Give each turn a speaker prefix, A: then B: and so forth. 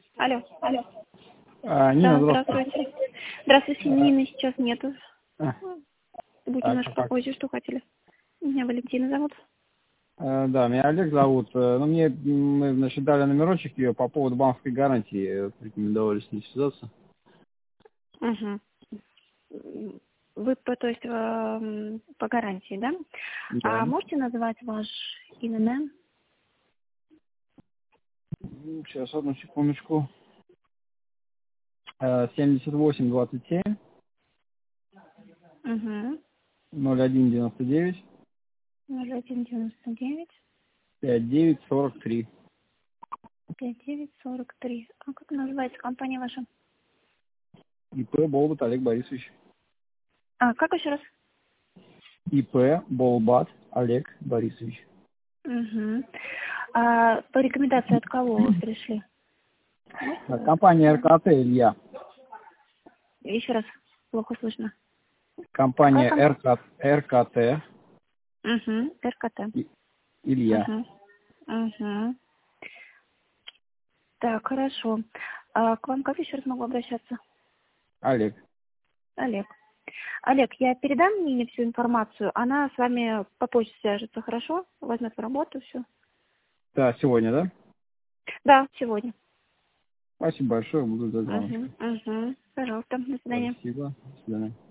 A: Алло.
B: Нина,
A: Да, здравствуйте. Здравствуйте, Нины сейчас нету. Будет немножко попозже, что хотели. Меня Валентина зовут.
B: Да, меня Олег зовут. Ну, мы, значит, дали номерочек ее по поводу банковской гарантии. Рекомендовали с ней связаться.
A: Угу. Вы, то есть, по гарантии, да?
B: Да.
A: А можете назвать ваш ИНН?
B: Сейчас, одну секундочку. 7827
A: Угу.
B: 0199
A: 0199
B: 5943.
A: 5943. А как называется компания ваша?
B: ИП Болбат Олег Борисович.
A: А, как еще раз?
B: ИП Болбат Олег Борисович.
A: Угу. А по рекомендации от кого вы пришли?
B: Компания РКТ Илья.
A: Еще раз, плохо слышно.
B: Компания РКТ
A: Угу. РКТ.
B: Илья.
A: Угу. Так, хорошо. А к вам как еще раз могу обращаться?
B: Олег.
A: Олег. Олег, я передам Нине всю информацию. Она с вами по почте свяжется, хорошо? Возьмет в работу все.
B: Да, сегодня, да?
A: Да, сегодня.
B: Спасибо большое, буду ждать звоночка.
A: Пожалуйста, до свидания.
B: Спасибо. До свидания.